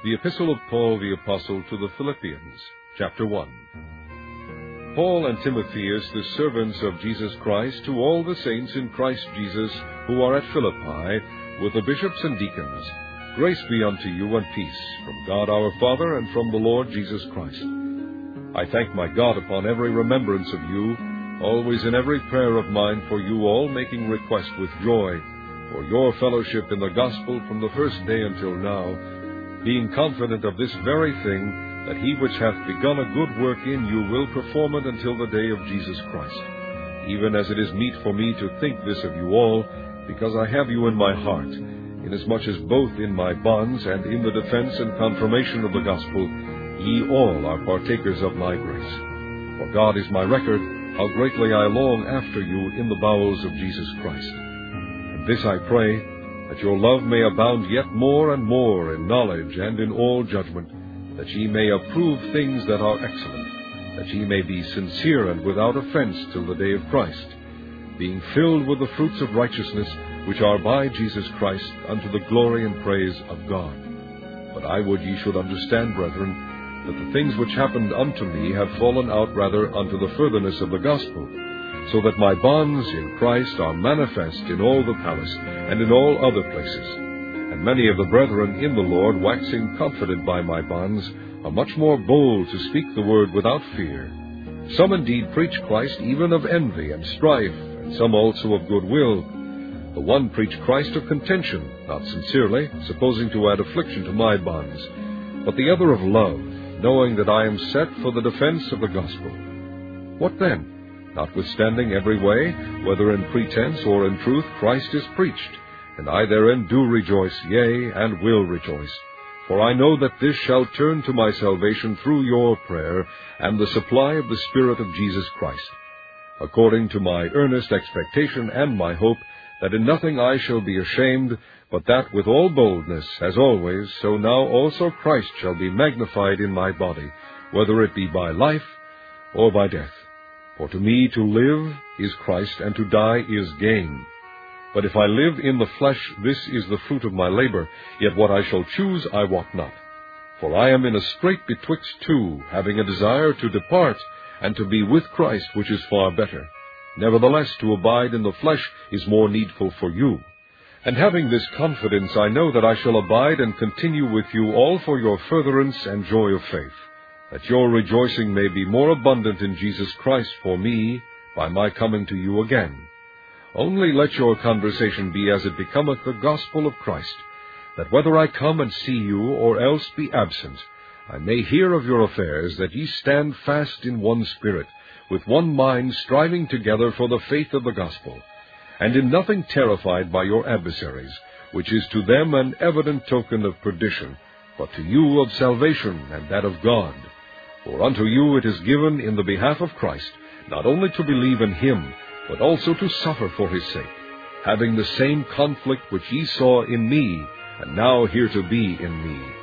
The Epistle of Paul the Apostle to the Philippians, chapter 1. Paul and Timotheus, the servants of Jesus Christ, to all the saints in Christ Jesus who are at Philippi, with the bishops and deacons, grace be unto you and peace from God our Father and from the Lord Jesus Christ. I thank my God upon every remembrance of you, always in every prayer of mine for you all, making request with joy for your fellowship in the gospel from the first day until now, being confident of this very thing, that he which hath begun a good work in you will perform it until the day of Jesus Christ. Even as it is meet for me to think this of you all, because I have you in my heart, inasmuch as both in my bonds and in the defense and confirmation of the gospel, ye all are partakers of my grace. For God is my record, how greatly I long after you in the bowels of Jesus Christ. And this I pray, that your love may abound yet more and more in knowledge and in all judgment, that ye may approve things that are excellent, that ye may be sincere and without offense till the day of Christ, being filled with the fruits of righteousness, which are by Jesus Christ, unto the glory and praise of God. But I would ye should understand, brethren, that the things which happened unto me have fallen out rather unto the furtherance of the gospel, so that my bonds in Christ are manifest in all the palace and in all other places. And many of the brethren in the Lord, waxing confident by my bonds, are much more bold to speak the word without fear. Some indeed preach Christ even of envy and strife, and some also of good will. The one preach Christ of contention, not sincerely, supposing to add affliction to my bonds, but the other of love, knowing that I am set for the defense of the gospel. What then? Notwithstanding every way, whether in pretense or in truth, Christ is preached, and I therein do rejoice, yea, and will rejoice. For I know that this shall turn to my salvation through your prayer, and the supply of the Spirit of Jesus Christ, according to my earnest expectation and my hope, that in nothing I shall be ashamed, but that with all boldness, as always, so now also Christ shall be magnified in my body, whether it be by life or by death. For to me to live is Christ, and to die is gain. But if I live in the flesh, this is the fruit of my labor, yet what I shall choose I wot not. For I am in a strait betwixt two, having a desire to depart, and to be with Christ, which is far better. Nevertheless, to abide in the flesh is more needful for you. And having this confidence, I know that I shall abide and continue with you all for your furtherance and joy of faith, that your rejoicing may be more abundant in Jesus Christ for me, by my coming to you again. Only let your conversation be as it becometh the gospel of Christ, that whether I come and see you, or else be absent, I may hear of your affairs, that ye stand fast in one spirit, with one mind, striving together for the faith of the gospel, and in nothing terrified by your adversaries, which is to them an evident token of perdition, but to you of salvation, and that of God. For unto you it is given in the behalf of Christ, not only to believe in him, but also to suffer for his sake, having the same conflict which ye saw in me, and now hear to be in me.